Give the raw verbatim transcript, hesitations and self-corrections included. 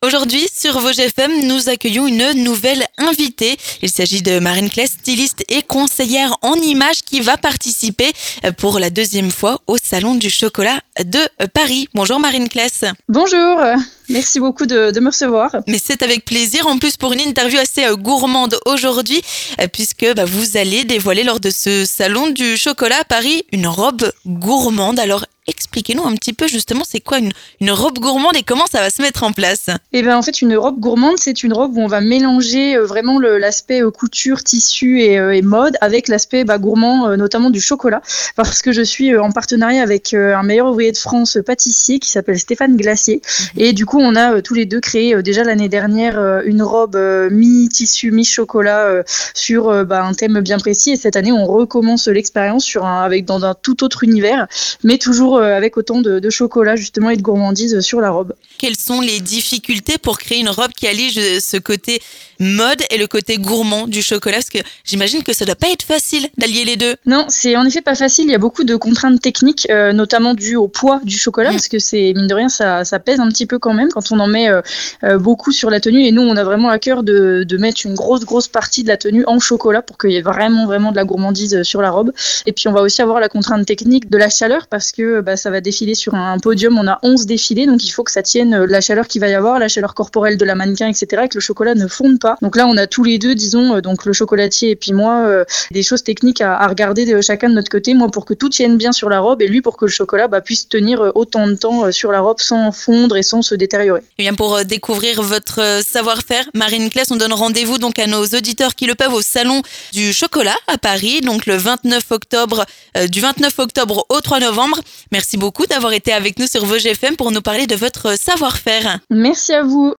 Aujourd'hui, sur Vosges F M, nous accueillons une nouvelle invitée. Il s'agit de Marine Claes, styliste et conseillère en images qui va participer pour la deuxième fois au Salon du chocolat de Paris. Bonjour Marine Claes. Bonjour, merci beaucoup de, de me recevoir. Mais c'est avec plaisir, en plus pour une interview assez gourmande aujourd'hui, puisque bah, vous allez dévoiler lors de ce Salon du chocolat à Paris une robe gourmande. Alors expliquez-nous un petit peu justement c'est quoi une, une robe gourmande et comment ça va se mettre en place. Eh bien en fait une robe gourmande c'est une robe où on va mélanger euh, vraiment le, l'aspect euh, couture, tissu et, euh, et mode avec l'aspect bah, gourmand euh, notamment du chocolat, parce que je suis euh, en partenariat avec euh, un meilleur ouvrier de France euh, pâtissier qui s'appelle Stéphane Glacier. Mmh. Et du coup on a euh, tous les deux créé euh, déjà l'année dernière euh, une robe euh, mi-tissu, mi-chocolat euh, sur euh, bah, un thème bien précis, et cette année on recommence l'expérience sur un, avec dans un tout autre univers, mais toujours avec autant de, de chocolat justement et de gourmandise sur la robe. Quelles sont les difficultés pour créer une robe qui allie ce côté mode et le côté gourmand du chocolat? Parce que j'imagine que ça doit pas être facile d'allier les deux. Non, c'est en effet pas facile. Il y a beaucoup de contraintes techniques, euh, notamment dues au poids du chocolat, mmh. parce que c'est mine de rien, ça, ça pèse un petit peu quand même quand on en met euh, euh, beaucoup sur la tenue. Et nous, on a vraiment à cœur de, de mettre une grosse, grosse partie de la tenue en chocolat pour qu'il y ait vraiment, vraiment de la gourmandise sur la robe. Et puis, on va aussi avoir la contrainte technique de la chaleur parce que bah, ça va défiler sur un podium. On a onze défilés, donc il faut que ça tienne la chaleur qu'il va y avoir, la chaleur corporelle de la mannequin, et cetera, et que le chocolat ne fonde pas. Donc là, on a tous les deux, disons, donc le chocolatier et puis moi, euh, des choses techniques à, à regarder de chacun de notre côté. Moi, pour que tout tienne bien sur la robe, et lui, pour que le chocolat bah, puisse tenir autant de temps sur la robe sans fondre et sans se détériorer. Et bien pour découvrir votre savoir-faire, Marine Claes, on donne rendez-vous donc à nos auditeurs qui le peuvent au Salon du chocolat à Paris, donc le vingt-neuf octobre, euh, du vingt-neuf octobre au trois novembre. Merci beaucoup d'avoir été avec nous sur Vosges F M pour nous parler de votre savoir-faire. Merci à vous.